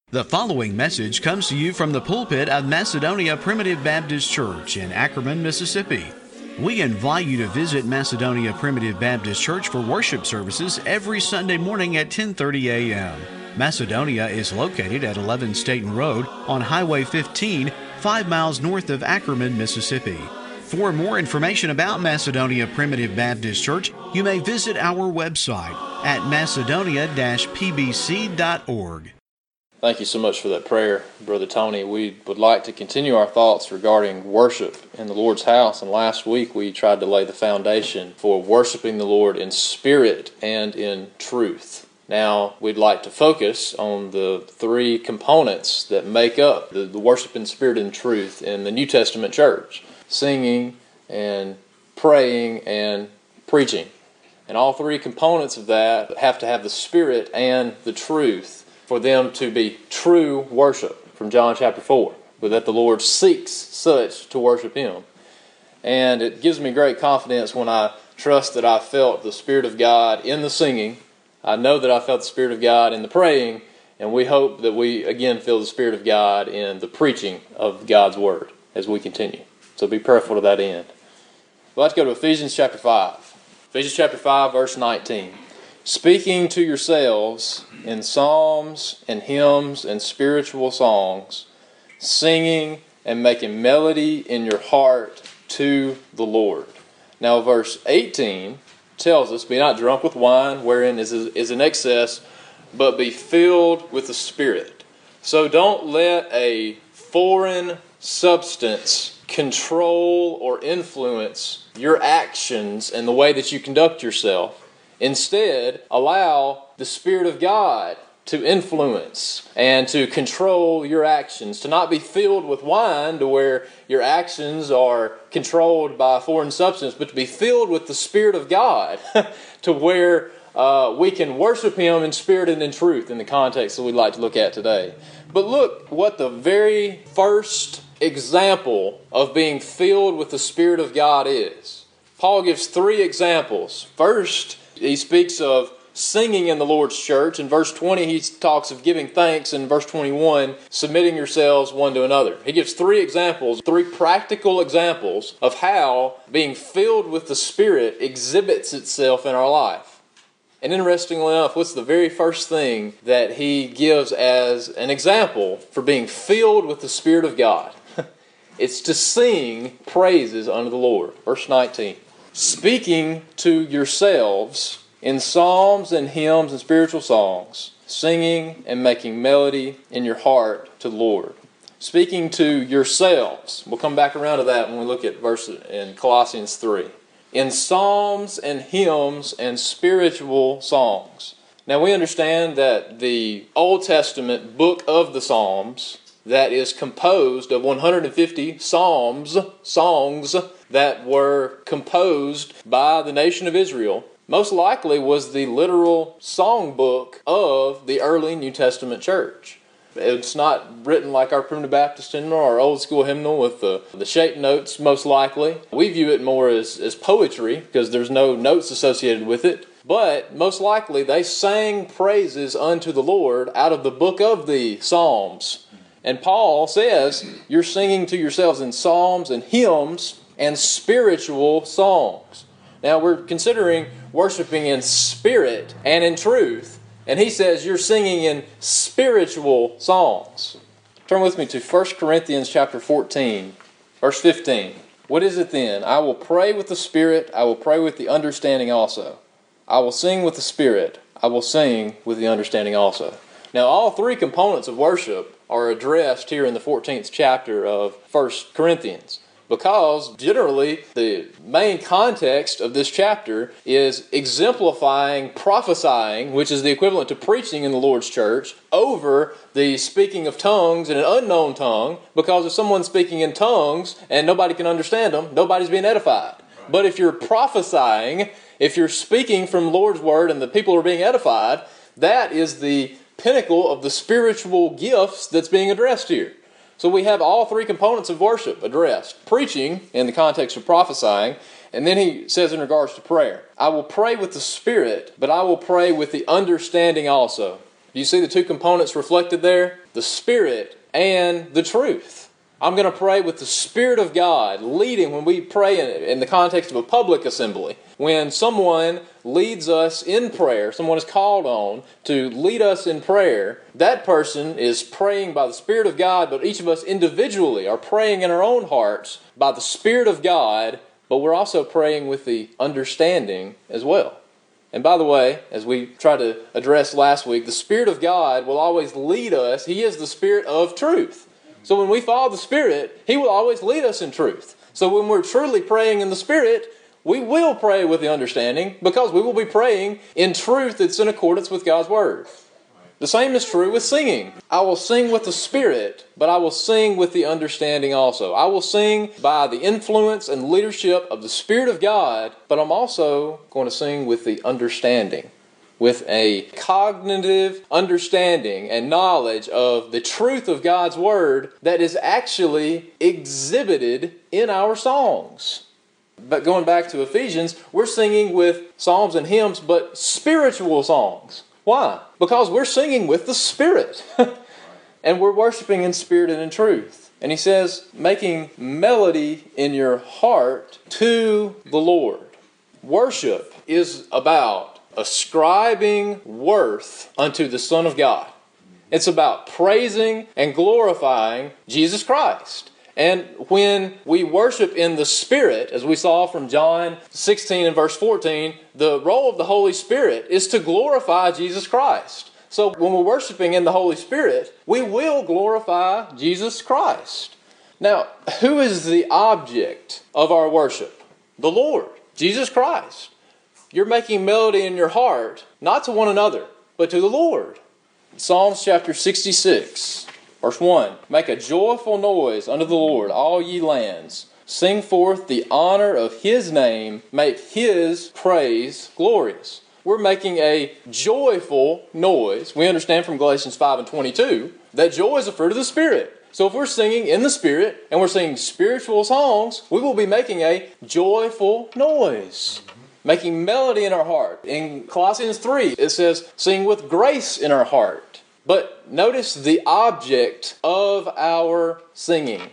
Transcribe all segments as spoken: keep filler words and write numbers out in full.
The following message comes to you from the pulpit of Macedonia Primitive Baptist Church in Ackerman, Mississippi. We invite you to visit Macedonia Primitive Baptist Church for worship services every Sunday morning at ten thirty a m Macedonia is located at eleven Staten Road on Highway fifteen, five miles north of Ackerman, Mississippi. For more information about Macedonia Primitive Baptist Church, you may visit our website at macedonia dash p b c dot org. Thank you so much for that prayer, Brother Tony. We would like to continue our thoughts regarding worship in the Lord's house. And last week we tried to lay the foundation for worshiping the Lord in spirit and in truth. Now we'd like to focus on the three components that make up the, the worship in spirit and truth in the New Testament church: singing and praying and preaching. And all three components of that have to have the spirit and the truth for them to be true worship, from John chapter four, but that the Lord seeks such to worship Him. And it gives me great confidence when I trust that I felt the Spirit of God in the singing. I know that I felt the Spirit of God in the praying, and we hope that we again feel the Spirit of God in the preaching of God's Word as we continue. So be prayerful to that end. Well, let's go to Ephesians chapter five. Ephesians chapter five, verse nineteen. Speaking to yourselves in psalms and hymns and spiritual songs, singing and making melody in your heart to the Lord. Now verse eighteen tells us, be not drunk with wine, wherein is, is an excess, but be filled with the Spirit. So don't let a foreign substance control or influence your actions and the way that you conduct yourself. Instead, allow the Spirit of God to influence and to control your actions, to not be filled with wine to where your actions are controlled by a foreign substance, but to be filled with the Spirit of God to where uh, we can worship Him in spirit and in truth in the context that we'd like to look at today. But look what the very first example of being filled with the Spirit of God is. Paul gives three examples. First, he speaks of singing in the Lord's church. In verse twenty, he talks of giving thanks. In verse twenty-one, submitting yourselves one to another. He gives three examples, three practical examples of how being filled with the Spirit exhibits itself in our life. And interestingly enough, what's the very first thing that he gives as an example for being filled with the Spirit of God? It's to sing praises unto the Lord. Verse nineteen. Speaking to yourselves in psalms and hymns and spiritual songs, singing and making melody in your heart to the Lord. Speaking to yourselves. We'll come back around to that when we look at verse in Colossians three. In psalms and hymns and spiritual songs. Now we understand that the Old Testament book of the Psalms, that is composed of one hundred fifty psalms, songs that were composed by the nation of Israel, most likely was the literal songbook of the early New Testament church. It's not written like our Primitive Baptist hymnal or our old school hymnal with the, the shape notes, most likely. We view it more as, as poetry because there's no notes associated with it. But most likely they sang praises unto the Lord out of the book of the Psalms. And Paul says, you're singing to yourselves in psalms and hymns and spiritual songs. Now we're considering worshiping in spirit and in truth. And he says you're singing in spiritual songs. Turn with me to First Corinthians chapter fourteen, verse fifteen. What is it then? I will pray with the Spirit, I will pray with the understanding also. I will sing with the Spirit, I will sing with the understanding also. Now all three components of worship are addressed here in the fourteenth chapter of First Corinthians. Because generally the main context of this chapter is exemplifying prophesying, which is the equivalent to preaching in the Lord's church, over the speaking of tongues in an unknown tongue. Because if someone's speaking in tongues and nobody can understand them, nobody's being edified. Right. But if you're prophesying, if you're speaking from the Lord's word and the people are being edified, that is the pinnacle of the spiritual gifts that's being addressed here. So we have all three components of worship addressed. Preaching in the context of prophesying. And then he says in regards to prayer, I will pray with the Spirit, but I will pray with the understanding also. Do you see the two components reflected there? the Spirit and the truth. I'm going to pray with the Spirit of God leading when we pray in, in the context of a public assembly. When someone leads us in prayer, someone is called on to lead us in prayer, that person is praying by the Spirit of God, but each of us individually are praying in our own hearts by the Spirit of God, but we're also praying with the understanding as well. And by the way, as we tried to address last week, the Spirit of God will always lead us. He is the Spirit of truth. So when we follow the Spirit, He will always lead us in truth. So when we're truly praying in the Spirit, we will pray with the understanding because we will be praying in truth that's in accordance with God's Word. The same is true with singing. I will sing with the Spirit, but I will sing with the understanding also. I will sing by the influence and leadership of the Spirit of God, but I'm also going to sing with the understanding, with a cognitive understanding and knowledge of the truth of God's Word that is actually exhibited in our songs. But going back to Ephesians, we're singing with psalms and hymns, but spiritual songs. Why? Because we're singing with the Spirit. And we're worshiping in spirit and in truth. And he says, making melody in your heart to the Lord. Worship is about ascribing worth unto the Son of God. It's about praising and glorifying Jesus Christ. And when we worship in the Spirit, as we saw from John sixteen and verse fourteen, the role of the Holy Spirit is to glorify Jesus Christ. So when we're worshiping in the Holy Spirit, we will glorify Jesus Christ. Now, who is the object of our worship? The Lord, Jesus Christ. You're making melody in your heart, not to one another, but to the Lord. Psalms chapter sixty-six, verse one. Make a joyful noise unto the Lord, all ye lands. Sing forth the honor of His name. Make His praise glorious. We're making a joyful noise. We understand from Galatians five and twenty-two that joy is a fruit of the Spirit. So if we're singing in the Spirit and we're singing spiritual songs, we will be making a joyful noise. Making melody in our heart. In Colossians three, it says, sing with grace in our heart. But notice the object of our singing.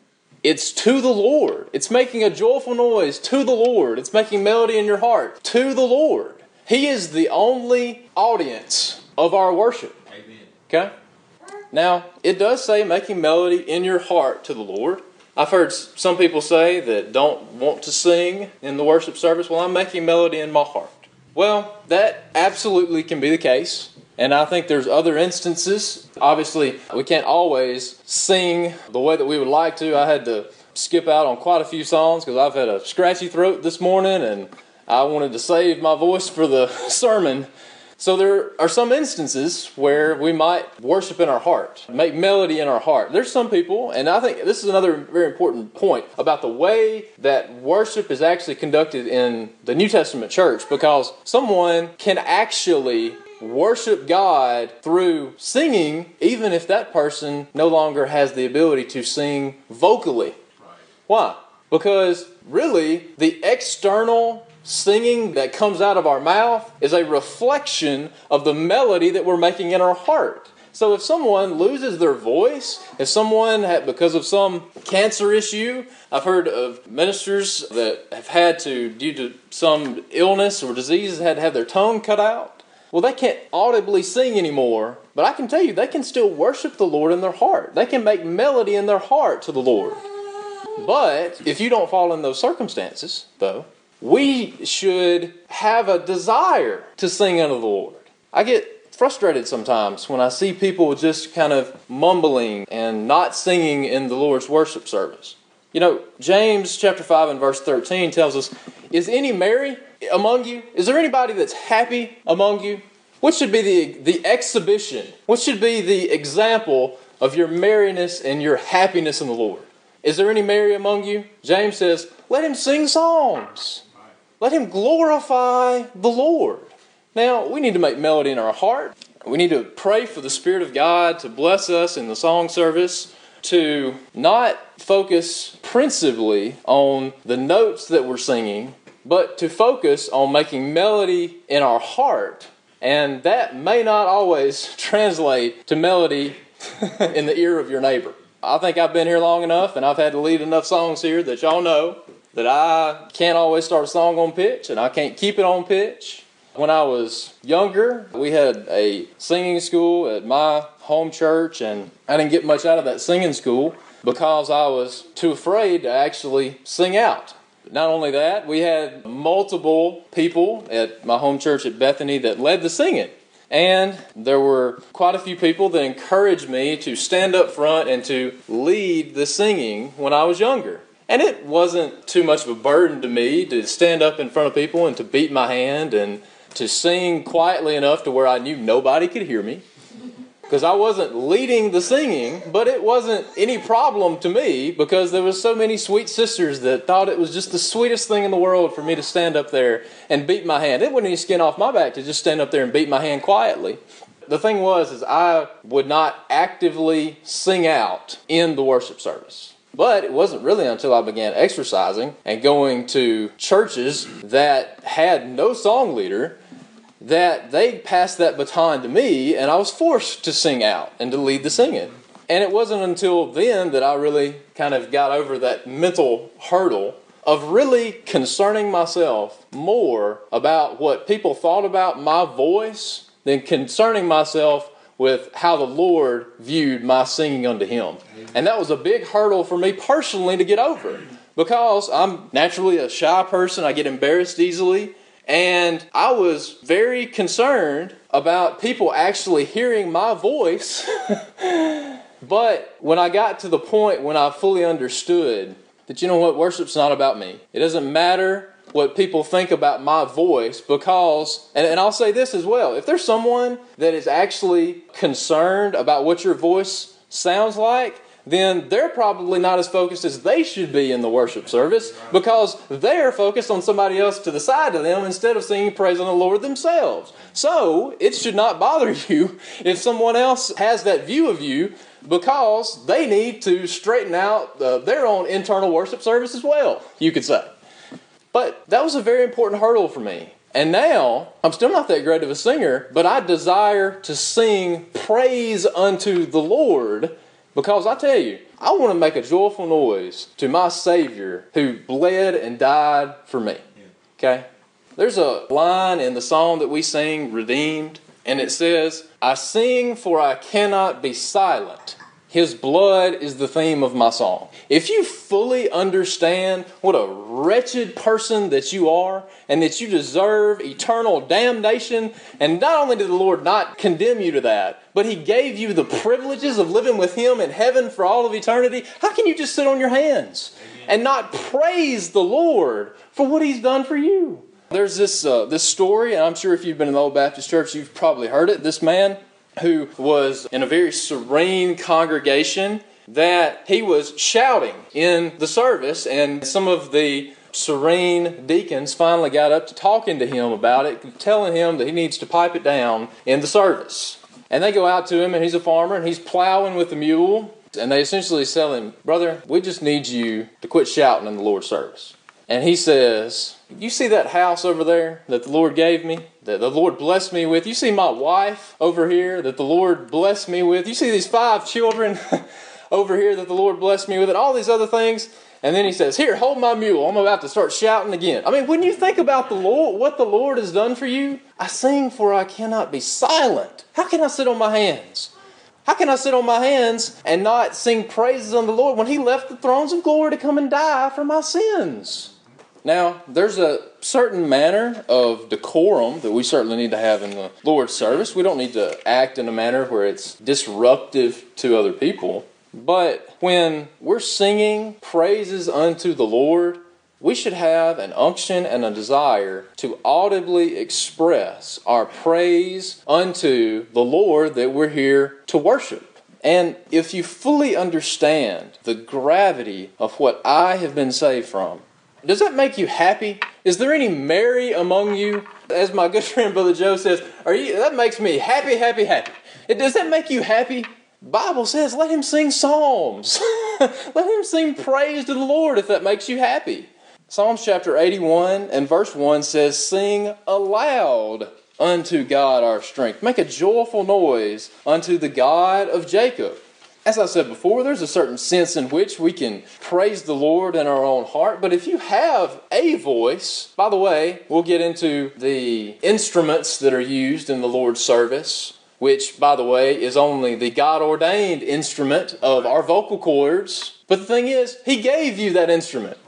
It's to the Lord. It's making a joyful noise to the Lord. It's making melody in your heart to the Lord. He is the only audience of our worship. Amen. Okay? Now, it does say making melody in your heart to the Lord. I've heard some people say that don't want to sing in the worship service. Well, I'm making melody in my heart. Well, that absolutely can be the case. And I think there's other instances. Obviously, we can't always sing the way that we would like to. I had to skip out on quite a few songs because I've had a scratchy throat this morning and I wanted to save my voice for the sermon. So there are some instances where we might worship in our heart, make melody in our heart. There's some people, and I think this is another very important point about the way that worship is actually conducted in the New Testament church, because someone can actually worship God through singing, even if that person no longer has the ability to sing vocally. Why? Because really, the external singing that comes out of our mouth is a reflection of the melody that we're making in our heart. So if someone loses their voice, if someone, had, because of some cancer issue, I've heard of ministers that have had to, due to some illness or disease, had to have their tongue cut out. Well, they can't audibly sing anymore, but I can tell you, they can still worship the Lord in their heart. They can make melody in their heart to the Lord. But if you don't fall in those circumstances, though, we should have a desire to sing unto the Lord. I get frustrated sometimes when I see people just kind of mumbling and not singing in the Lord's worship service. You know, James chapter five and verse thirteen tells us, is any merry among you? Is there anybody that's happy among you? What should be the, the exhibition? What should be the example of your merriness and your happiness in the Lord? Is there any merry among you? James says, let him sing psalms. Let him glorify the Lord. Now, we need to make melody in our heart. We need to pray for the Spirit of God to bless us in the song service, to not focus principally on the notes that we're singing, but to focus on making melody in our heart. And that may not always translate to melody in the ear of your neighbor. I think I've been here long enough, and I've had to lead enough songs here that y'all know that I can't always start a song on pitch, and I can't keep it on pitch. When I was younger, we had a singing school at my home church, and I didn't get much out of that singing school because I was too afraid to actually sing out. Not only that, we had multiple people at my home church at Bethany that led the singing. And there were quite a few people that encouraged me to stand up front and to lead the singing when I was younger. And it wasn't too much of a burden to me to stand up in front of people and to beat my hand and to sing quietly enough to where I knew nobody could hear me. Because I wasn't leading the singing, but it wasn't any problem to me because there was so many sweet sisters that thought it was just the sweetest thing in the world for me to stand up there and beat my hand. It wouldn't any skin off my back to just stand up there and beat my hand quietly. The thing was, is I would not actively sing out in the worship service. But it wasn't really until I began exercising and going to churches that had no song leader that they passed that baton to me, and I was forced to sing out and to lead the singing. And it wasn't until then that I really kind of got over that mental hurdle of really concerning myself more about what people thought about my voice than concerning myself with how the Lord viewed my singing unto Him. And that was a big hurdle for me personally to get over because I'm naturally a shy person. I get embarrassed easily. And I was very concerned about people actually hearing my voice. But when I got to the point when I fully understood that, you know what, worship's not about me. It doesn't matter what people think about my voice because, and, and I'll say this as well, if there's someone that is actually concerned about what your voice sounds like, then they're probably not as focused as they should be in the worship service because they're focused on somebody else to the side of them instead of singing praise on the Lord themselves. So it should not bother you if someone else has that view of you because they need to straighten out uh, their own internal worship service as well, you could say. But that was a very important hurdle for me. And now, I'm still not that great of a singer, but I desire to sing praise unto the Lord. Because I tell you, I want to make a joyful noise to my Savior who bled and died for me. Okay? There's a line in the song that we sing, Redeemed, and it says, I sing for I cannot be silent. His blood is the theme of my song. If you fully understand what a wretched person that you are and that you deserve eternal damnation, and not only did the Lord not condemn you to that, but He gave you the privileges of living with Him in heaven for all of eternity, how can you just sit on your hands and not praise the Lord for what He's done for you? There's this, uh, this story, and I'm sure if you've been in the Old Baptist Church, you've probably heard it. This man who was in a very serene congregation, that he was shouting in the service, and some of the serene deacons finally got up to talking to him about it, telling him that he needs to pipe it down in the service. And they go out to him, and he's a farmer, and he's plowing with the mule, and they essentially tell him, brother, we just need you to quit shouting in the Lord's service. And he says, you see that house over there that the Lord gave me, that the Lord blessed me with? You see my wife over here that the Lord blessed me with? You see these five children over here that the Lord blessed me with, and all these other things? And then he says, here, hold my mule. I'm about to start shouting again. I mean, when you think about the Lord, what the Lord has done for you, I sing for I cannot be silent. How can I sit on my hands? How can I sit on my hands and not sing praises on the Lord when He left the thrones of glory to come and die for my sins? Now, there's a certain manner of decorum that we certainly need to have in the Lord's service. We don't need to act in a manner where it's disruptive to other people. But when we're singing praises unto the Lord, we should have an unction and a desire to audibly express our praise unto the Lord that we're here to worship. And if you fully understand the gravity of what I have been saved from, does that make you happy? Is there any merry among you? As my good friend Brother Joe says, "Are you?" That makes me happy, happy, happy. Does that make you happy? Bible says, let him sing psalms. Let him sing praise to the Lord if that makes you happy. Psalms chapter eighty-one and verse one says, sing aloud unto God our strength. Make a joyful noise unto the God of Jacob. As I said before, there's a certain sense in which we can praise the Lord in our own heart. But if you have a voice, by the way, we'll get into the instruments that are used in the Lord's service, which, by the way, is only the God-ordained instrument of our vocal cords. But the thing is, He gave you that instrument.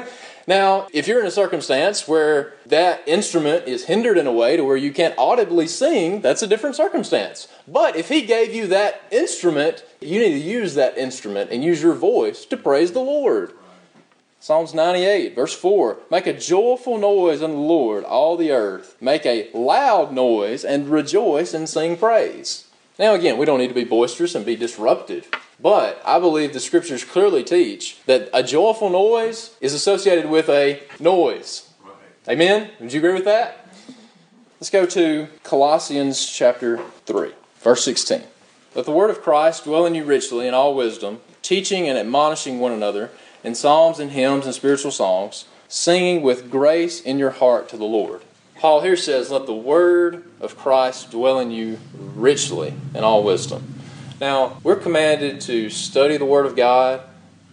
Now, if you're in a circumstance where that instrument is hindered in a way to where you can't audibly sing, that's a different circumstance. But if He gave you that instrument, you need to use that instrument and use your voice to praise the Lord. Psalms ninety-eight, verse four, make a joyful noise unto the Lord, all the earth. Make a loud noise and rejoice and sing praise. Now again, we don't need to be boisterous and be disruptive. But I believe the Scriptures clearly teach that a joyful noise is associated with a noise. Right. Amen? Would you agree with that? Let's go to Colossians chapter three, verse sixteen. Let the word of Christ dwell in you richly in all wisdom, teaching and admonishing one another in psalms and hymns and spiritual songs, singing with grace in your heart to the Lord. Paul here says, let the word of Christ dwell in you richly in all wisdom. Now, we're commanded to study the Word of God,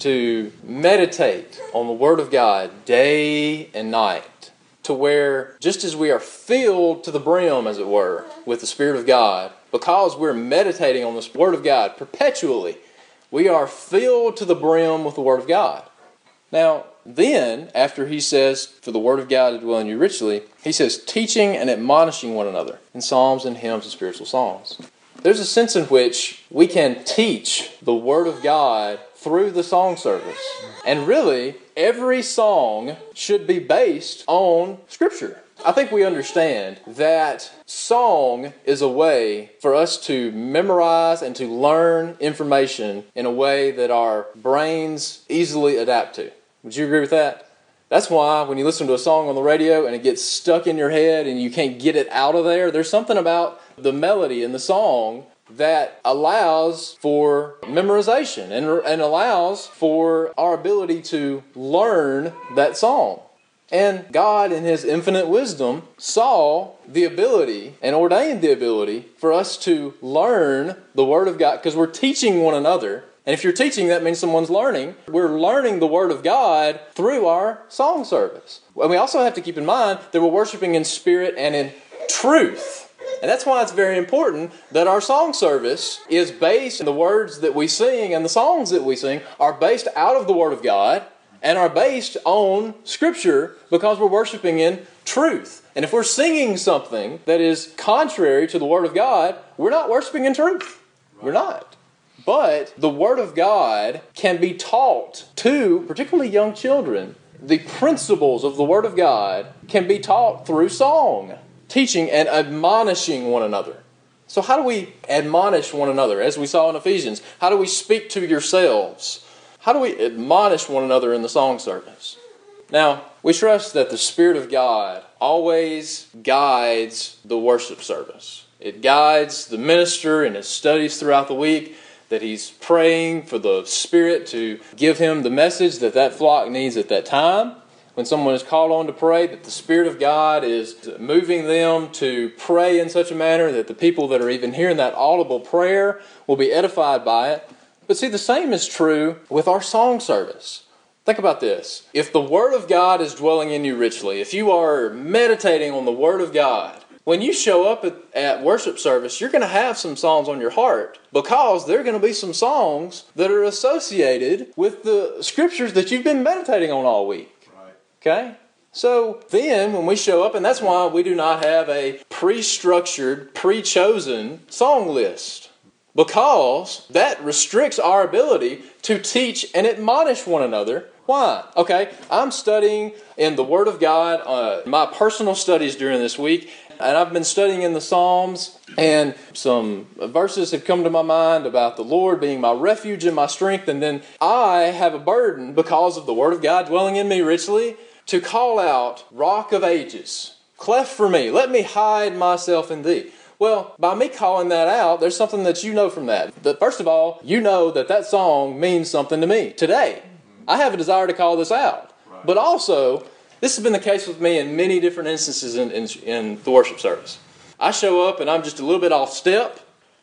to meditate on the Word of God day and night, to where, just as we are filled to the brim, as it were, with the Spirit of God, because we're meditating on the Word of God perpetually, we are filled to the brim with the Word of God. Now, then, after he says, for the Word of God to dwell in you richly, he says, teaching and admonishing one another in psalms and hymns and spiritual songs. There's a sense in which we can teach the Word of God through the song service. And really, every song should be based on Scripture. I think we understand that song is a way for us to memorize and to learn information in a way that our brains easily adapt to. Would you agree with that? That's why when you listen to a song on the radio and it gets stuck in your head and you can't get it out of there, there's something about the melody in the song that allows for memorization and, and allows for our ability to learn that song. And God, in His infinite wisdom, saw the ability and ordained the ability for us to learn the Word of God, because we're teaching one another. And if you're teaching, that means someone's learning. We're learning the Word of God through our song service. And we also have to keep in mind that we're worshiping in spirit and in truth. And that's why it's very important that our song service is based, the words that we sing and the songs that we sing are based out of the Word of God and are based on Scripture, because we're worshiping in truth. And if we're singing something that is contrary to the Word of God, we're not worshiping in truth. We're not. But the Word of God can be taught to, particularly young children. The principles of the Word of God can be taught through song, teaching and admonishing one another. So how do we admonish one another? As we saw in Ephesians, how do we speak to yourselves? How do we admonish one another in the song service? Now, we trust that the Spirit of God always guides the worship service. It guides the minister in his studies throughout the week, that he's praying for the Spirit to give him the message that that flock needs at that time. When someone is called on to pray, that the Spirit of God is moving them to pray in such a manner that the people that are even hearing that audible prayer will be edified by it. But see, the same is true with our song service. Think about this. If the Word of God is dwelling in you richly, if you are meditating on the Word of God, when you show up at, at worship service, you're going to have some songs on your heart, because there are going to be some songs that are associated with the Scriptures that you've been meditating on all week. Okay? So then when we show up, and that's why we do not have a pre-structured, pre-chosen song list, because that restricts our ability to teach and admonish one another. Why? Okay, I'm studying in the Word of God, uh, my personal studies during this week, and I've been studying in the Psalms, and some verses have come to my mind about the Lord being my refuge and my strength, and then I have a burden, because of the Word of God dwelling in me richly, to call out, Rock of Ages, cleft for me, let me hide myself in Thee. Well, by me calling that out, there's something that you know from that. That first of all, you know that that song means something to me today. I have a desire to call this out. Right. But also, this has been the case with me in many different instances in, in, in the worship service. I show up and I'm just a little bit off step,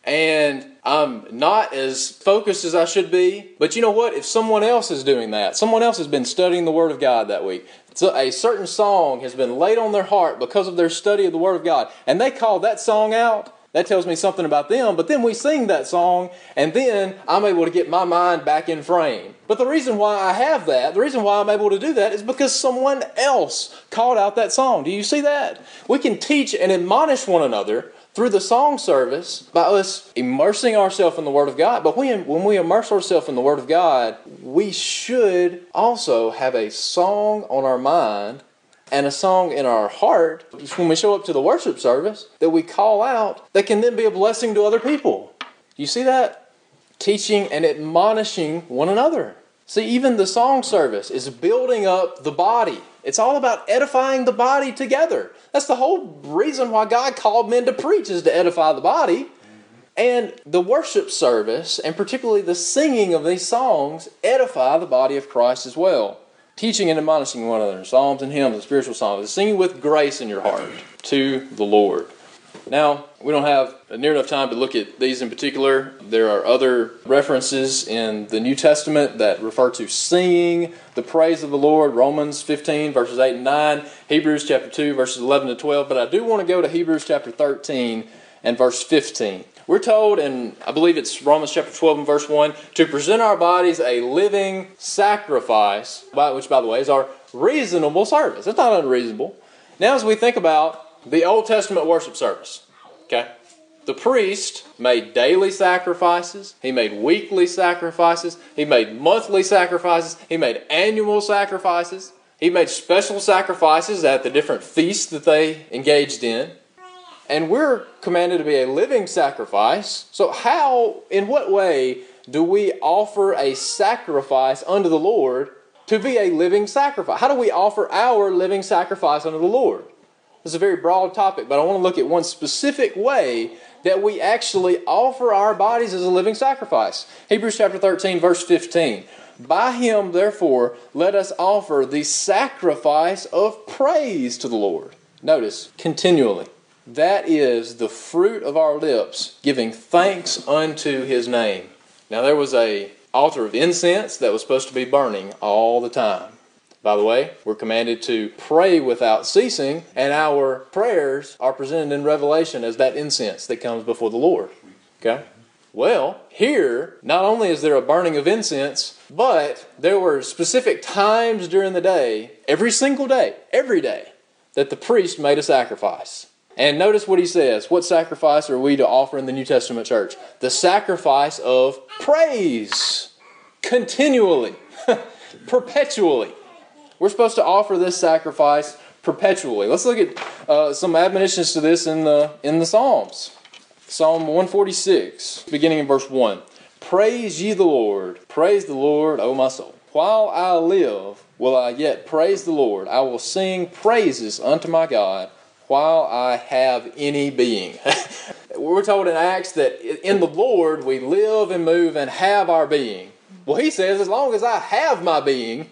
and I'm not as focused as I should be. But you know what? If someone else is doing that, someone else has been studying the Word of God that week, so a certain song has been laid on their heart because of their study of the Word of God, and they call that song out, that tells me something about them. But then we sing that song, and then I'm able to get my mind back in frame. But the reason why I have that, the reason why I'm able to do that, is because someone else called out that song. Do you see that? We can teach and admonish one another through the song service by us immersing ourselves in the Word of God. But when, when we immerse ourselves in the Word of God, we should also have a song on our mind and a song in our heart when we show up to the worship service that we call out that can then be a blessing to other people. You see that? Teaching and admonishing one another. See, even the song service is building up the body. It's all about edifying the body together. That's the whole reason why God called men to preach, is to edify the body. And the worship service, and particularly the singing of these songs, edify the body of Christ as well. Teaching and admonishing one another in psalms and hymns and spiritual songs, singing with grace in your heart to the Lord. Now, we don't have near enough time to look at these in particular. There are other references in the New Testament that refer to singing the praise of the Lord. Romans fifteen, verses eight and nine. Hebrews chapter two, verses eleven to twelve. But I do want to go to Hebrews chapter thirteen and verse fifteen. We're told, and I believe it's Romans chapter twelve and verse one, to present our bodies a living sacrifice, which, by the way, is our reasonable service. It's not unreasonable. Now, as we think about the Old Testament worship service, okay, the priest made daily sacrifices. He made weekly sacrifices. He made monthly sacrifices. He made annual sacrifices. He made special sacrifices at the different feasts that they engaged in. And we're commanded to be a living sacrifice. So how, in what way do we offer a sacrifice unto the Lord to be a living sacrifice? How do we offer our living sacrifice unto the Lord? This is a very broad topic, but I want to look at one specific way that we actually offer our bodies as a living sacrifice. Hebrews chapter thirteen, verse fifteen. By him, therefore, let us offer the sacrifice of praise to the Lord. Notice, continually. That is the fruit of our lips, giving thanks unto his name. Now, there was an altar of incense that was supposed to be burning all the time. By the way, we're commanded to pray without ceasing, and our prayers are presented in Revelation as that incense that comes before the Lord. Okay? Well, here, not only is there a burning of incense, but there were specific times during the day, every single day, every day, that the priest made a sacrifice. And notice what he says. What sacrifice are we to offer in the New Testament church? The sacrifice of praise. Continually. Perpetually. We're supposed to offer this sacrifice perpetually. Let's look at uh, some admonitions to this in the in the Psalms. Psalm one forty-six, beginning in verse one. Praise ye the Lord. Praise the Lord, O my soul. While I live, will I yet praise the Lord. I will sing praises unto my God while I have any being. We're told in Acts that in the Lord we live and move and have our being. Well, he says, as long as I have my being,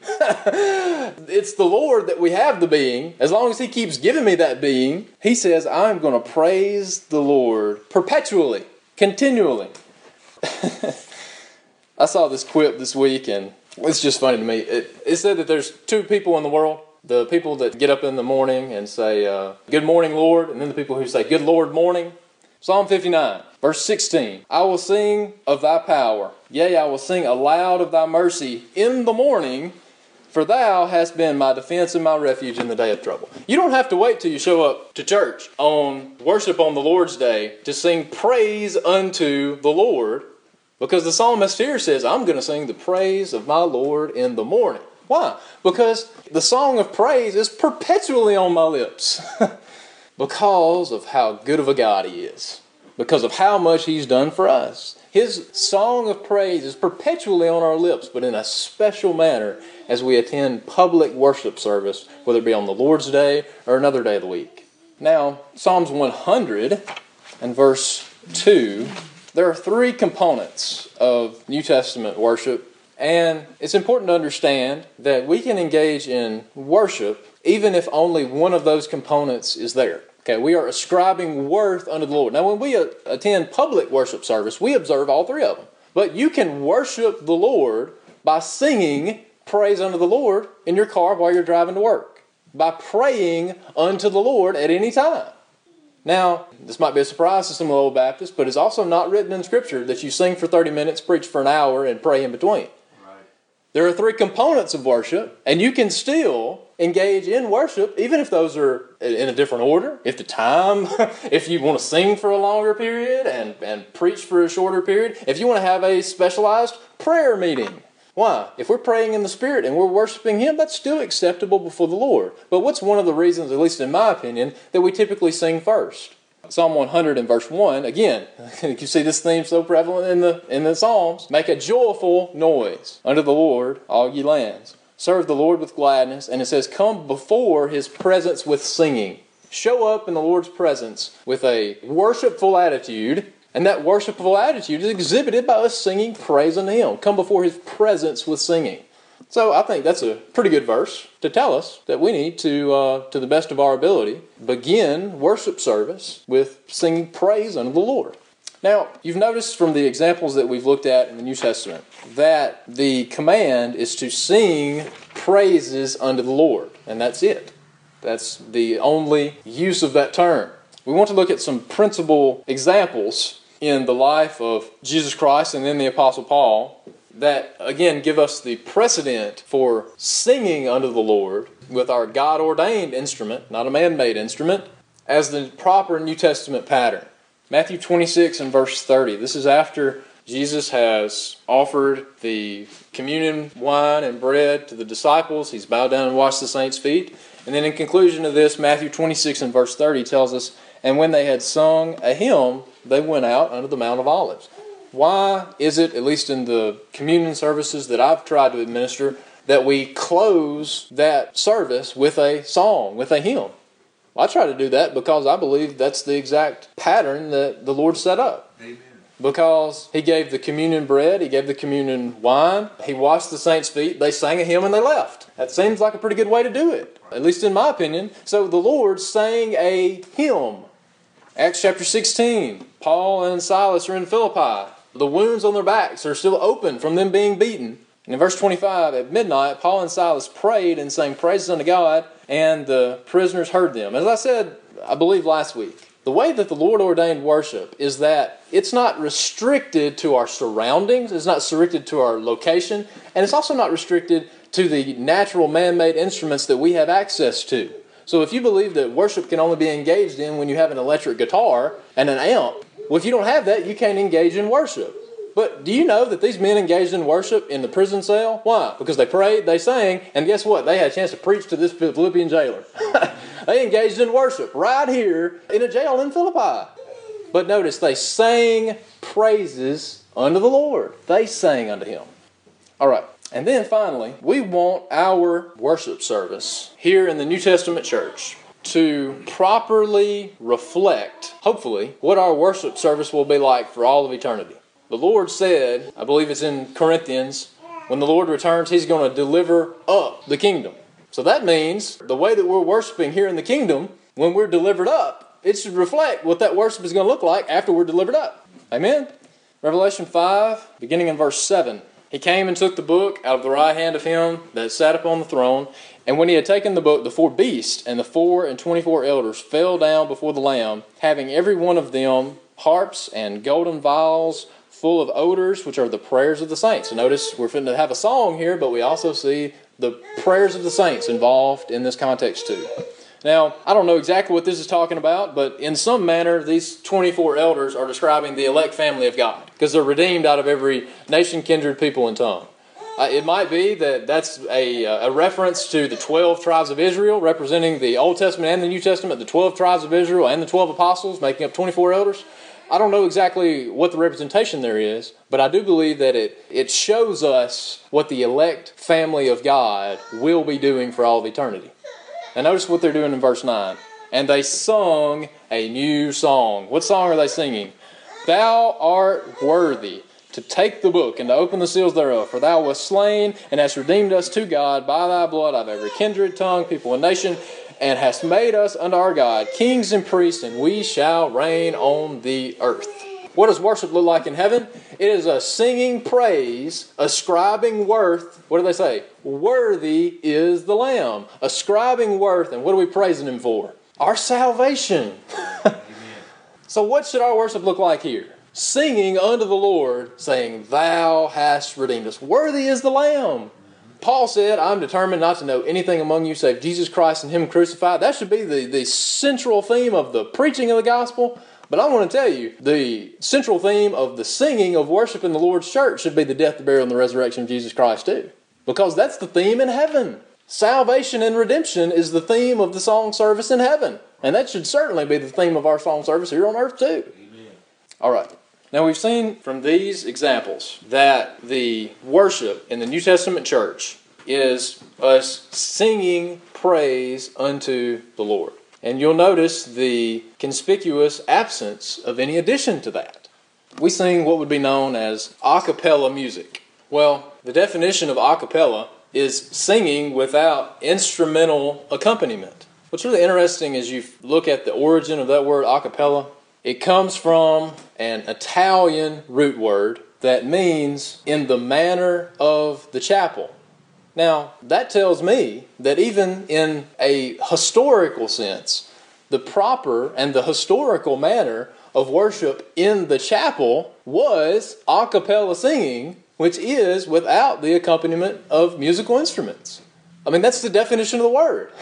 it's the Lord that we have the being. As long as he keeps giving me that being, he says, I'm going to praise the Lord perpetually, continually. I saw this quip this week, and it's just funny to me. It, it said that there's two people in the world. The people that get up in the morning and say, uh, good morning, Lord, and then the people who say, good Lord morning. Psalm fifty-nine, verse sixteen. I will sing of thy power. Yea, I will sing aloud of thy mercy in the morning, for thou hast been my defense and my refuge in the day of trouble. You don't have to wait till you show up to church on worship on the Lord's day to sing praise unto the Lord, because the psalmist here says, I'm going to sing the praise of my Lord in the morning. Why? Because the song of praise is perpetually on my lips. Because of how good of a God he is. Because of how much he's done for us. His song of praise is perpetually on our lips, but in a special manner as we attend public worship service, whether it be on the Lord's Day or another day of the week. Now, Psalms one hundred and verse two, there are three components of New Testament worship. And it's important to understand that we can engage in worship even if only one of those components is there. Okay, we are ascribing worth unto the Lord. Now, when we attend public worship service, we observe all three of them. But you can worship the Lord by singing praise unto the Lord in your car while you're driving to work, by praying unto the Lord at any time. Now, this might be a surprise to some old Baptists, but it's also not written in Scripture that you sing for thirty minutes, preach for an hour, and pray in between. Right. There are three components of worship, and you can still engage in worship, even if those are in a different order. If the time, if you want to sing for a longer period and, and preach for a shorter period, if you want to have a specialized prayer meeting. Why? If we're praying in the Spirit and we're worshiping Him, that's still acceptable before the Lord. But what's one of the reasons, at least in my opinion, that we typically sing first? Psalm one hundred and verse one, again, you see this theme so prevalent in the, in the Psalms. Make a joyful noise unto the Lord, all ye lands. Serve the Lord with gladness. And it says, come before His presence with singing. Show up in the Lord's presence with a worshipful attitude. And that worshipful attitude is exhibited by us singing praise unto Him. Come before His presence with singing. So I think that's a pretty good verse to tell us that we need to, uh, to the best of our ability, begin worship service with singing praise unto the Lord. Now, you've noticed from the examples that we've looked at in the New Testament that the command is to sing praises unto the Lord. And that's it. That's the only use of that term. We want to look at some principal examples in the life of Jesus Christ and then the Apostle Paul that, again, give us the precedent for singing unto the Lord with our God-ordained instrument, not a man-made instrument, as the proper New Testament pattern. Matthew twenty-six and verse thirty. This is after Jesus has offered the communion wine and bread to the disciples. He's bowed down and washed the saints' feet. And then in conclusion of this, Matthew twenty-six and verse thirty tells us, and when they had sung a hymn, they went out unto the Mount of Olives. Why is it, at least in the communion services that I've tried to administer, that we close that service with a song, with a hymn? Well, I try to do that because I believe that's the exact pattern that the Lord set up. Amen. Because He gave the communion bread, He gave the communion wine, He washed the saints' feet, they sang a hymn and they left. That seems like a pretty good way to do it, at least in my opinion. So the Lord sang a hymn. Acts chapter sixteen, Paul and Silas are in Philippi. The wounds on their backs are still open from them being beaten. And in verse twenty-five, at midnight, Paul and Silas prayed and sang praises unto God, and the prisoners heard them. As I said, I believe last week, the way that the Lord ordained worship is that it's not restricted to our surroundings, it's not restricted to our location, and it's also not restricted to the natural man-made instruments that we have access to. So if you believe that worship can only be engaged in when you have an electric guitar and an amp, well, if you don't have that, you can't engage in worship. But do you know that these men engaged in worship in the prison cell? Why? Because they prayed, they sang, and guess what? They had a chance to preach to this Philippian jailer. They engaged in worship right here in a jail in Philippi. But notice, they sang praises unto the Lord. They sang unto Him. All right. And then finally, we want our worship service here in the New Testament church to properly reflect, hopefully, what our worship service will be like for all of eternity. The Lord said, I believe it's in Corinthians, when the Lord returns, He's going to deliver up the kingdom. So that means the way that we're worshiping here in the kingdom, when we're delivered up, it should reflect what that worship is going to look like after we're delivered up. Amen? Revelation five, beginning in verse seven. He came and took the book out of the right hand of Him that sat upon the throne. And when He had taken the book, the four beasts and the four and twenty-four elders fell down before the Lamb, having every one of them harps and golden vials full of odors, which are the prayers of the saints. So notice we're going to have a song here, but we also see the prayers of the saints involved in this context too. Now, I don't know exactly what this is talking about, but in some manner, these twenty-four elders are describing the elect family of God, because they're redeemed out of every nation, kindred, people, and tongue. Uh, it might be that that's a, a reference to the twelve tribes of Israel, representing the Old Testament and the New Testament, the twelve tribes of Israel and the twelve apostles, making up twenty-four elders. I don't know exactly what the representation there is, but I do believe that it, it shows us what the elect family of God will be doing for all of eternity. And notice what they're doing in verse nine. And they sung a new song. What song are they singing? Thou art worthy to take the book and to open the seals thereof. For thou wast slain and hast redeemed us to God by thy blood out of every kindred, tongue, people, and nation. and hast made us unto our God kings and priests, and we shall reign on the earth. What does worship look like in heaven? It is a singing praise, ascribing worth. What do they say? Worthy is the Lamb. Ascribing worth, and what are we praising Him for? Our salvation. So what should our worship look like here? Singing unto the Lord, saying, Thou hast redeemed us. Worthy is the Lamb. Paul said, I'm determined not to know anything among you save Jesus Christ and Him crucified. That should be the, the central theme of the preaching of the gospel. But I want to tell you, the central theme of the singing of worship in the Lord's church should be the death, the burial, and the resurrection of Jesus Christ too. Because that's the theme in heaven. Salvation and redemption is the theme of the song service in heaven. And that should certainly be the theme of our song service here on earth too. Amen. All right. Now we've seen from these examples that the worship in the New Testament church is us singing praise unto the Lord. And you'll notice the conspicuous absence of any addition to that. We sing what would be known as a cappella music. Well, the definition of a cappella is singing without instrumental accompaniment. What's really interesting is you look at the origin of that word a cappella. It comes from an Italian root word that means in the manner of the chapel. Now, that tells me that even in a historical sense, the proper and the historical manner of worship in the chapel was a cappella singing, which is without the accompaniment of musical instruments. I mean, that's the definition of the word.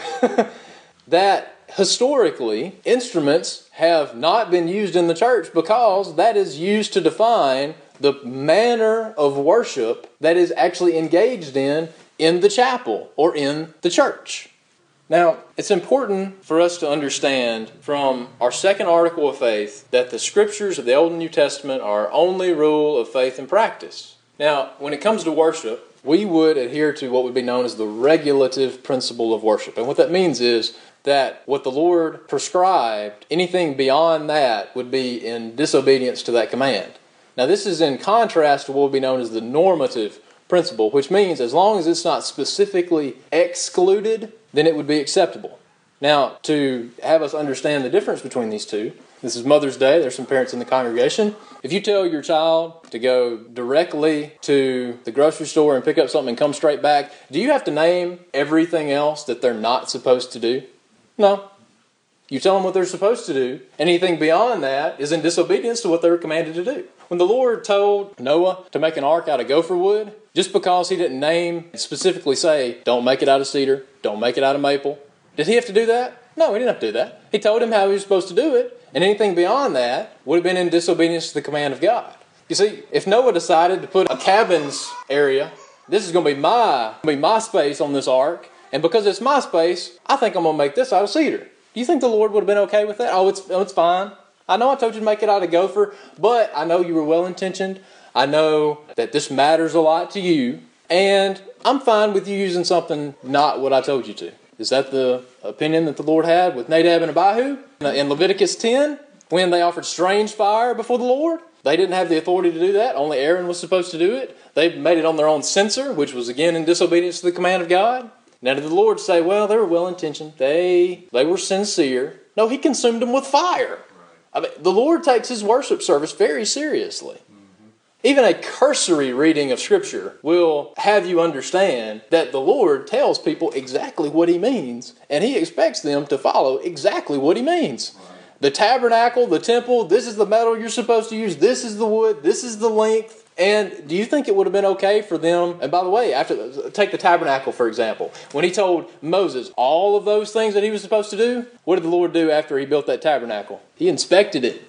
That historically, instruments have not been used in the church because that is used to define the manner of worship that is actually engaged in in the chapel or in the church. Now, it's important for us to understand from our second article of faith that the scriptures of the Old and New Testament are our only rule of faith and practice. Now, when it comes to worship, we would adhere to what would be known as the regulative principle of worship. And what that means is that what the Lord prescribed, anything beyond that would be in disobedience to that command. Now, this is in contrast to what would be known as the normative principle, which means as long as it's not specifically excluded, then it would be acceptable. Now, to have us understand the difference between these two, this is Mother's Day. There's some parents in the congregation. If you tell your child to go directly to the grocery store and pick up something and come straight back, do you have to name everything else that they're not supposed to do? No. You tell them what they're supposed to do. Anything beyond that is in disobedience to what they were commanded to do. When the Lord told Noah to make an ark out of gopher wood, just because He didn't name, specifically say, don't make it out of cedar, don't make it out of maple, did He have to do that? No, He didn't have to do that. He told him how he was supposed to do it, and anything beyond that would have been in disobedience to the command of God. You see, if Noah decided to put a cabins area, this is going to be my, be my space on this ark, and because it's my space, I think I'm going to make this out of cedar. Do you think the Lord would have been okay with that? Oh, it's, oh, it's fine. I know I told you to make it out of gopher, but I know you were well-intentioned. I know that this matters a lot to you, and I'm fine with you using something not what I told you to. Is that the opinion that the Lord had with Nadab and Abihu? In Leviticus ten, when they offered strange fire before the Lord, they didn't have the authority to do that. Only Aaron was supposed to do it. They made it on their own censer, which was again in disobedience to the command of God. Now did the Lord say, well, they were well-intentioned. They, they were sincere. No, He consumed them with fire. I mean, the Lord takes His worship service very seriously. Mm-hmm. Even a cursory reading of Scripture will have you understand that the Lord tells people exactly what He means, and He expects them to follow exactly what He means. Right. The tabernacle, the temple, this is the metal you're supposed to use, this is the wood, this is the length. And do you think it would have been okay for them? And by the way, after take the tabernacle, for example. When He told Moses all of those things that he was supposed to do, what did the Lord do after He built that tabernacle? He inspected it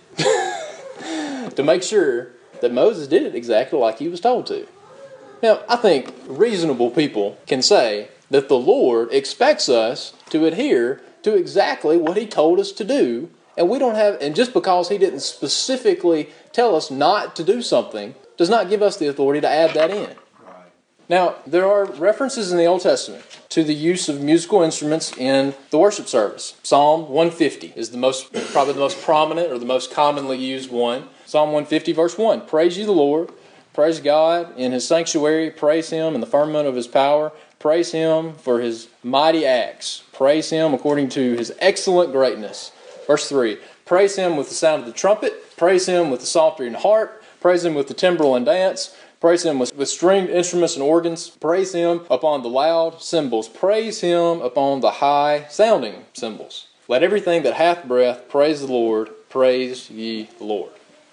to make sure that Moses did it exactly like he was told to. Now, I think reasonable people can say that the Lord expects us to adhere to exactly what He told us to do, and we don't have, and just because He didn't specifically tell us not to do something, does not give us the authority to add that in. Right. Now, there are references in the Old Testament to the use of musical instruments in the worship service. Psalm one fifty is the most, probably the most prominent or the most commonly used one. Psalm one fifty, verse one, praise ye the Lord, praise God in His sanctuary, praise Him in the firmament of His power, Praise Him for His mighty acts. Praise Him according to His excellent greatness. Verse three, praise Him with the sound of the trumpet. Praise Him with the psaltery and harp. Praise Him with the timbrel and dance. Praise Him with, with stringed instruments and organs. Praise Him upon the loud cymbals. Praise Him upon the high sounding cymbals. Let everything that hath breath praise the Lord. Praise ye the Lord.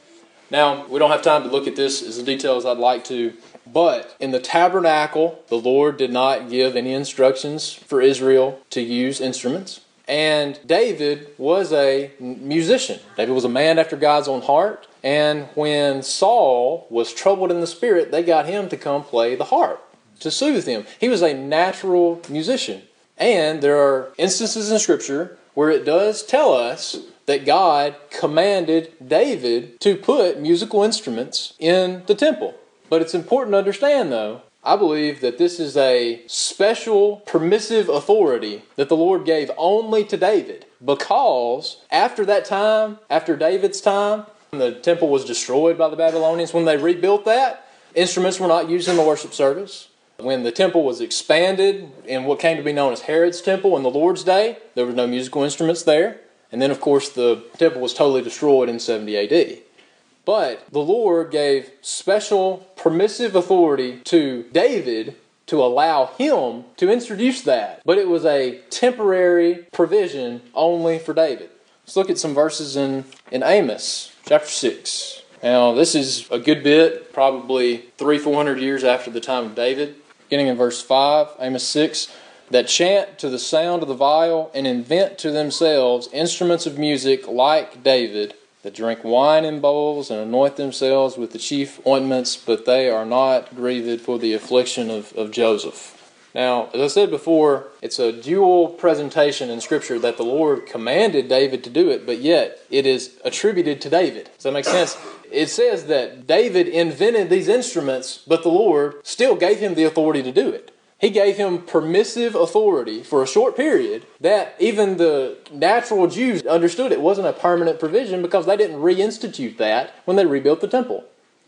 Now, we don't have time to look at this as in detail as I'd like to, but in the tabernacle, the Lord did not give any instructions for Israel to use instruments. And David was a musician. David was a man after God's own heart. And when Saul was troubled in the spirit, they got him to come play the harp to soothe him. He was a natural musician. And there are instances in Scripture where it does tell us that God commanded David to put musical instruments in the temple. But it's important to understand, though, I believe that this is a special permissive authority that the Lord gave only to David, because after that time, after David's time, when the temple was destroyed by the Babylonians, when they rebuilt that, instruments were not used in the worship service. When the temple was expanded in what came to be known as Herod's temple in the Lord's day, there were no musical instruments there. And then, of course, the temple was totally destroyed in seventy A D. But the Lord gave special permissive authority to David to allow him to introduce that. But it was a temporary provision only for David. Let's look at some verses in, in Amos chapter six. Now, this is a good bit, probably three, four hundred years after the time of David. Beginning in verse five, Amos six. That chant to the sound of the viol and invent to themselves instruments of music like David, that drink wine in bowls and anoint themselves with the chief ointments, but they are not grieved for the affliction of, of Joseph. Now, as I said before, it's a dual presentation in Scripture that the Lord commanded David to do it, but yet it is attributed to David. Does that make sense? It says that David invented these instruments, but the Lord still gave him the authority to do it. He gave him permissive authority for a short period that even the natural Jews understood it wasn't a permanent provision because they didn't reinstitute that when they rebuilt the temple.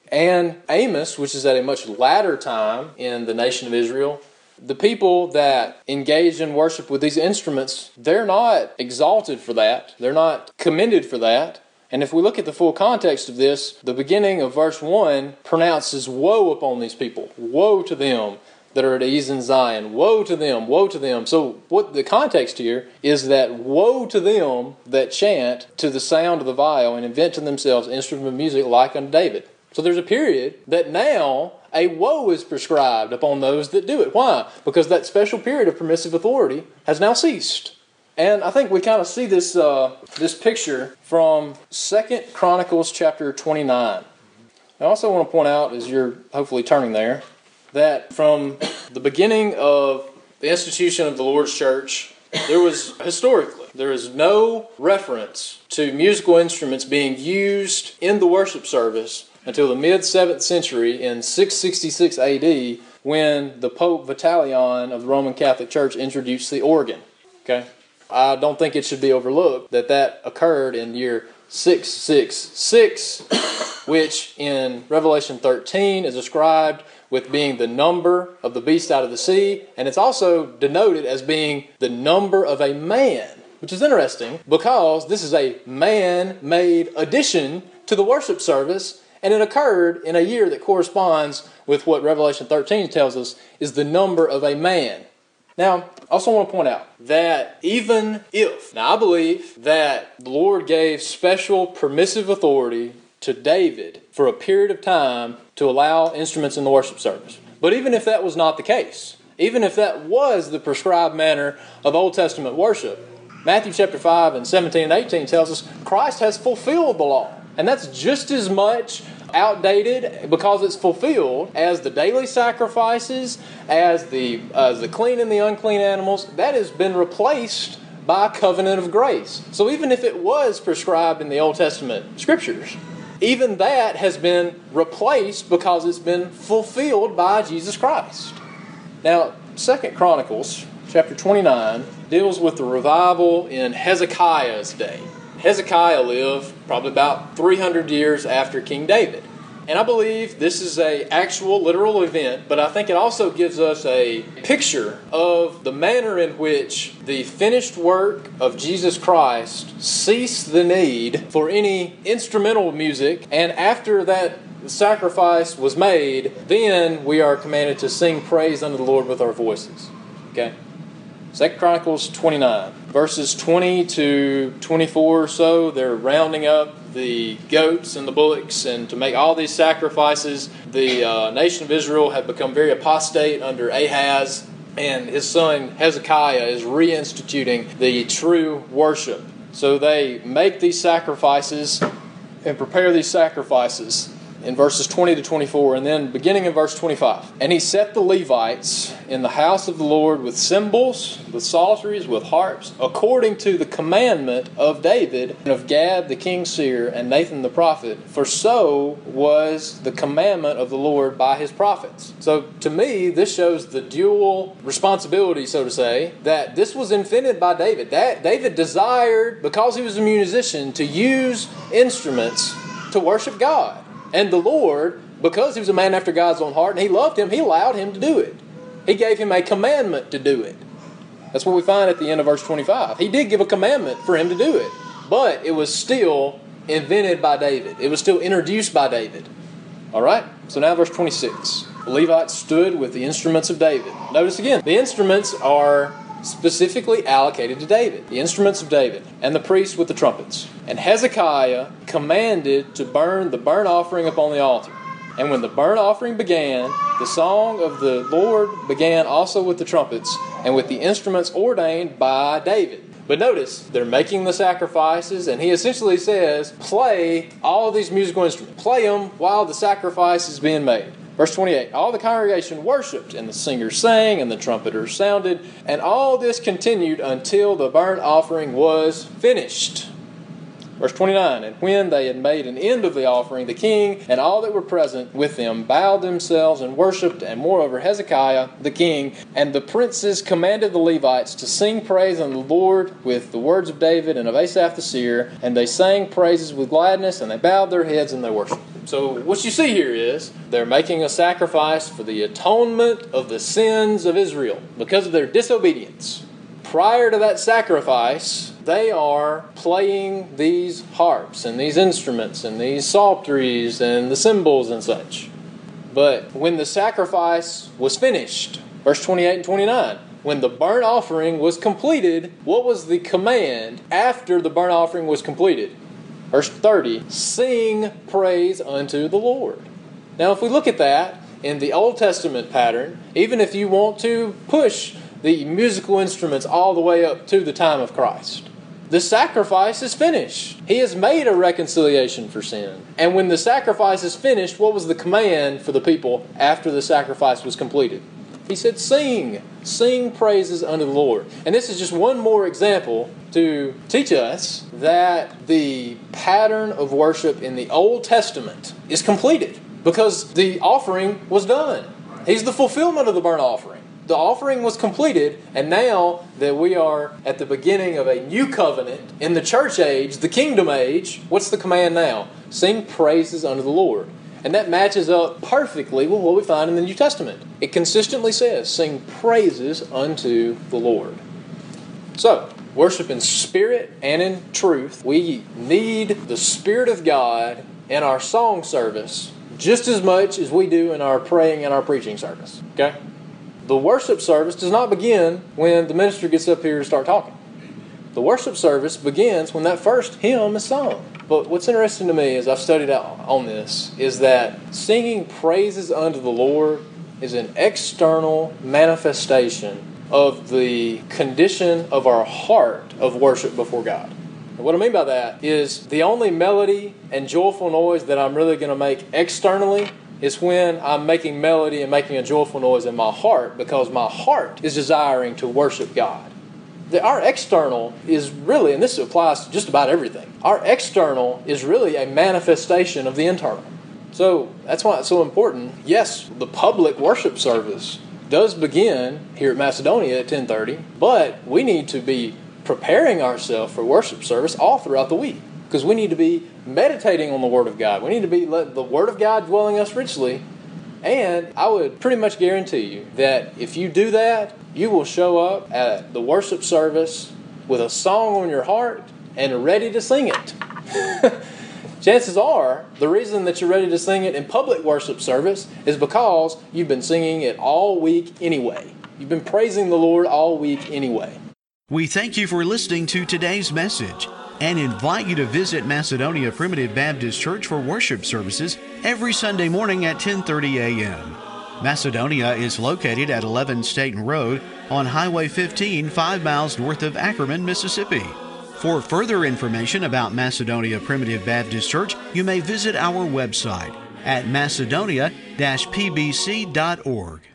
And Amos, which is at a much latter time in the nation of Israel, the people that engage in worship with these instruments, they're not exalted for that. They're not commended for that. And if we look at the full context of this, the beginning of verse one pronounces woe upon these people. Woe to them that are at ease in Zion. Woe to them, woe to them. So what the context here is that woe to them that chant to the sound of the viol and invent to themselves instruments of music like unto David. So there's a period that now a woe is prescribed upon those that do it. Why? Because that special period of permissive authority has now ceased. And I think we kind of see this uh, this picture from Second Chronicles chapter twenty-nine. I also want to point out, as you're hopefully turning there, that from the beginning of the institution of the Lord's church, there was, historically, there is no reference to musical instruments being used in the worship service until the mid-seventh century in six sixty-six A D, when the Pope Vitalian of the Roman Catholic Church introduced the organ. Okay? I don't think it should be overlooked that that occurred in year six sixty-six, which in Revelation thirteen is described with being the number of the beast out of the sea, and it's also denoted as being the number of a man, which is interesting because this is a man-made addition to the worship service, and it occurred in a year that corresponds with what Revelation thirteen tells us is the number of a man. Now, I also want to point out that even if, now I believe that the Lord gave special permissive authority to David for a period of time to allow instruments in the worship service. But even if that was not the case, even if that was the prescribed manner of Old Testament worship, Matthew chapter five and seventeen and eighteen tells us Christ has fulfilled the law. And that's just as much outdated because it's fulfilled as the daily sacrifices, as the, as the clean and the unclean animals. That has been replaced by a covenant of grace. So even if it was prescribed in the Old Testament scriptures, even that has been replaced because it's been fulfilled by Jesus Christ. Now, Second Chronicles chapter twenty-nine deals with the revival in Hezekiah's day. Hezekiah lived probably about three hundred years after King David. And I believe this is a actual literal event, but I think it also gives us a picture of the manner in which the finished work of Jesus Christ ceased the need for any instrumental music, and after that sacrifice was made, then we are commanded to sing praise unto the Lord with our voices. Okay? Second Chronicles twenty-nine, verses twenty to twenty-four or so, they're rounding up the goats and the bullocks, and to make all these sacrifices, the uh, nation of Israel had become very apostate under Ahaz, and his son Hezekiah is reinstituting the true worship. So they make these sacrifices and prepare these sacrifices in verses twenty to twenty-four, and then beginning in verse twenty-five. And he set the Levites in the house of the Lord with cymbals, with psalteries, with harps, according to the commandment of David, and of Gad the king's seer, and Nathan the prophet, for so was the commandment of the Lord by his prophets. So to me, this shows the dual responsibility, so to say, that this was invented by David. That David desired, because he was a musician, to use instruments to worship God. And the Lord, because he was a man after God's own heart, and he loved him, he allowed him to do it. He gave him a commandment to do it. That's what we find at the end of verse twenty-five. He did give a commandment for him to do it, but it was still invented by David. It was still introduced by David. All right? So now verse twenty-six. The Levites stood with the instruments of David. Notice again, the instruments are specifically allocated to David, the instruments of David, and the priests with the trumpets. And Hezekiah commanded to burn the burnt offering upon the altar. And when the burnt offering began, the song of the Lord began also with the trumpets and with the instruments ordained by David. But notice, they're making the sacrifices, and he essentially says, play all these musical instruments. Play them while the sacrifice is being made. Verse twenty-eight, all the congregation worshipped, and the singers sang, and the trumpeters sounded, and all this continued until the burnt offering was finished. Verse twenty-nine, and when they had made an end of the offering, the king and all that were present with them bowed themselves and worshipped, and moreover Hezekiah the king and the princes commanded the Levites to sing praise unto the Lord with the words of David and of Asaph the seer, and they sang praises with gladness, and they bowed their heads and they worshipped. So what you see here is they're making a sacrifice for the atonement of the sins of Israel because of their disobedience. Prior to that sacrifice, they are playing these harps and these instruments and these psalteries and the cymbals and such. But when the sacrifice was finished, verse twenty-eight and twenty-nine, when the burnt offering was completed, what was the command after the burnt offering was completed? Verse thirty, sing praise unto the Lord. Now if we look at that in the Old Testament pattern, even if you want to push the musical instruments all the way up to the time of Christ, the sacrifice is finished. He has made a reconciliation for sin. And when the sacrifice is finished, what was the command for the people after the sacrifice was completed? He said, sing, sing praises unto the Lord. And this is just one more example to teach us that the pattern of worship in the Old Testament is completed because the offering was done. He's the fulfillment of the burnt offering. The offering was completed, and now that we are at the beginning of a new covenant in the church age, the kingdom age, what's the command now? Sing praises unto the Lord. And that matches up perfectly with what we find in the New Testament. It consistently says, sing praises unto the Lord. So, worship in spirit and in truth. We need the Spirit of God in our song service just as much as we do in our praying and our preaching service. Okay? The worship service does not begin when the minister gets up here to start talking. The worship service begins when that first hymn is sung. But what's interesting to me as I've studied out on this is that singing praises unto the Lord is an external manifestation of the condition of our heart of worship before God. And what I mean by that is the only melody and joyful noise that I'm really going to make externally is when I'm making melody and making a joyful noise in my heart because my heart is desiring to worship God. The, our external is really, and this applies to just about everything, our external is really a manifestation of the internal. So that's why it's so important. Yes, the public worship service does begin here at Macedonia at ten thirty, but we need to be preparing ourselves for worship service all throughout the week. because we need to be meditating on the Word of God. We need to be let the Word of God dwelling us richly. And I would pretty much guarantee you that if you do that, you will show up at the worship service with a song on your heart and ready to sing it. Chances are, the reason that you're ready to sing it in public worship service is because you've been singing it all week anyway. You've been praising the Lord all week anyway. We thank you for listening to today's message and invite you to visit Macedonia Primitive Baptist Church for worship services every Sunday morning at ten thirty a.m. Macedonia is located at eleven Staten Road on Highway fifteen, five miles north of Ackerman, Mississippi. For further information about Macedonia Primitive Baptist Church, you may visit our website at macedonia dash p b c dot org.